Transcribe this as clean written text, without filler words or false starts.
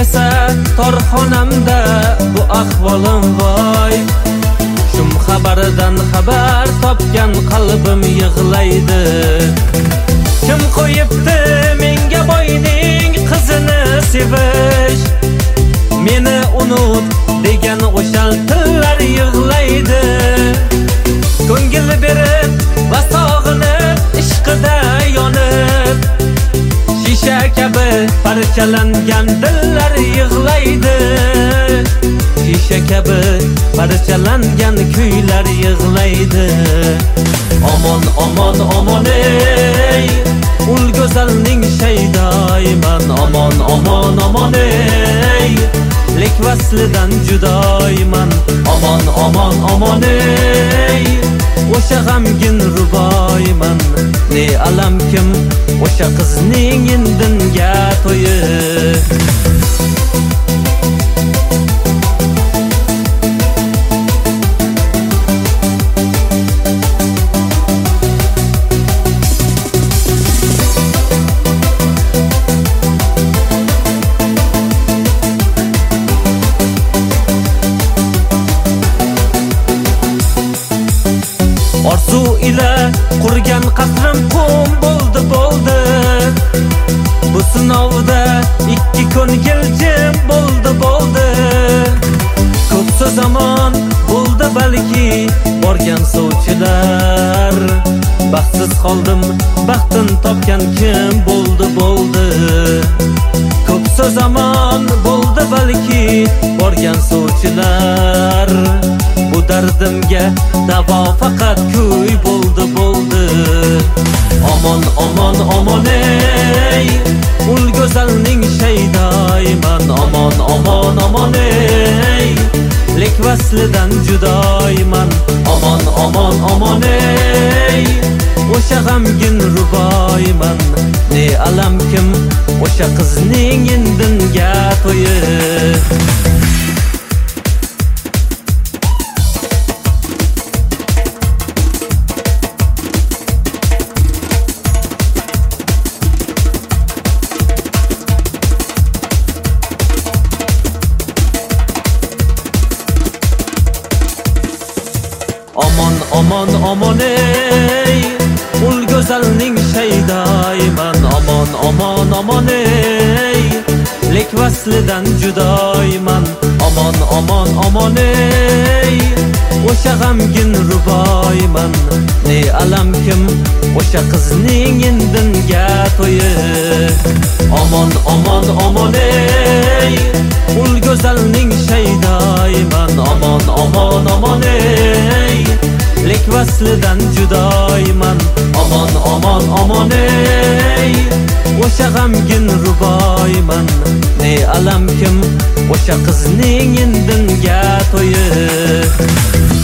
esa torxonamda bu ahvolim voy. Shum xabardan xabar topgan qalbim yig'laydi. Kim qo'yibdi menga boyning qizini sevish? Meni unut degan o'shal tillar yig'laydi. Ko'ngil berib va sog'inib ishqida yonib, shisha kabi parchalangan dillar yig'laydi. Shisha kabi parchalangan kuylar yig'laydi. Omon omon omon ey ul go'zalning shaydoyman. Omon omon omon ey lek vaslidan judoyman. Omon omon omon ey o'sha g'amgin ruboyman. Ne alam kim o'sha qizning indinga to'yi. Orzu ila qurgan qasrim qum bo'ldi bo'ldi. Bu sinovda ikki ko'ngil jim bo'ldi bo'ldi. Ko'p zamon bo'ldi balki borgan suvchilar. Baxtsiz qoldim baxtin topgan kim bo'ldi bo'ldi. Ko'p zamon bo'ldi balki borgan suvchilar. Bu dardimga davo faqat kuy bo'ldi bo'ldi. Omon omon omon ey ul go'zalning shaydoyman. Omon omon omon ey lek vaslidan judoyman. Omon omon omon ey o'sha g'amgin ruboyman. Ne alam kim o'sha qizning indinga to'yi. Omon omon omon ey ul go'zalning shaydoyman. Omon omon omon ey lek vaslidan judoyman. Omon omon omon ey o'sha g'amgin ruboyman. Ne alam kim o'sha qizning indinga to'yi. Omon omon omon ey ul go'zalning shaydoyman. Omon omon omon ey lek vaslidan judoyman. Omon omon omon ey o'sha g'amgin ruboyman. Ne alam kim o'sha qizning indinga to'yi.